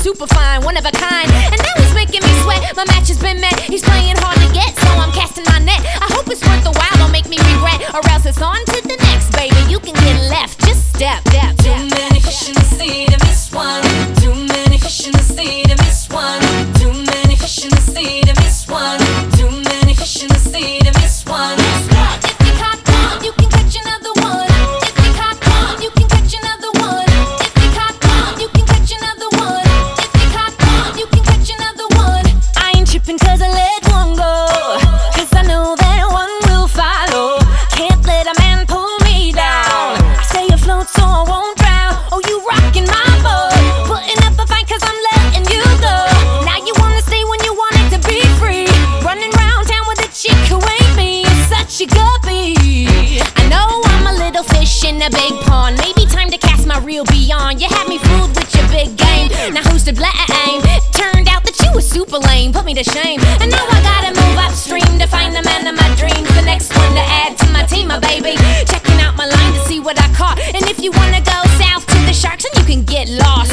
super fine, one of a kind. And now he's making me sweat, my match has been met. He's playing hard to get, so I'm casting my net. I hope it's worth the while, don't make me regret. Or else it's on to the next, baby. You can get left, just step. Too many fish in the sea to miss one. Too many fish in the sea to miss one. Too many fish in the sea to miss one. Too many fish in the sea to miss one. If you caught one, you can catch another one. If you caught one, you can catch another one. If you caught one, you can catch another one. If you caught one, you can catch another one. I ain't tripping 'cause I let one go, 'cause I know that one will follow. Can't let a man pull me down. I stay afloat so I won't drown. Oh, you rockin' my boat, putting up a fight 'cause I'm letting you go. Now you wanna stay when you want it to be free. Running round town with a chick who ain't me. It's such a guppy. I know I'm a little fish in a big pond. Maybe time to cast my reel beyond. You had me fooled with your big game. Now who's to blame? Turned out that you were super lame, put me to shame. And now I gotta move upstream to find the man of my dreams. The next one to add to my team, my baby. Checking out my line to see what I caught. And if you wanna go south to the sharks, then you can get lost.